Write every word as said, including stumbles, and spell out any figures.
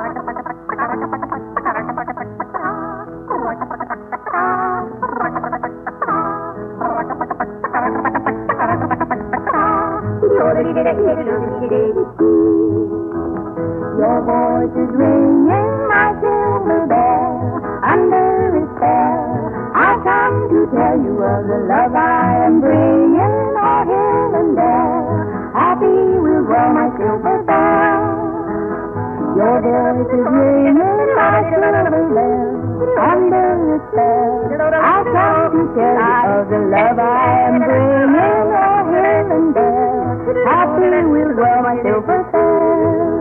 Your voice is ringing, my silver bell, under its spell. I come to tell you of the love I am bringing, oh hill and dale. Happy will grow my silver bell. Your voice is ringing, my silver bell, under its spell. I come to tell you of the love I am bringing, oh hill and dale. Happy will grow my silver bell.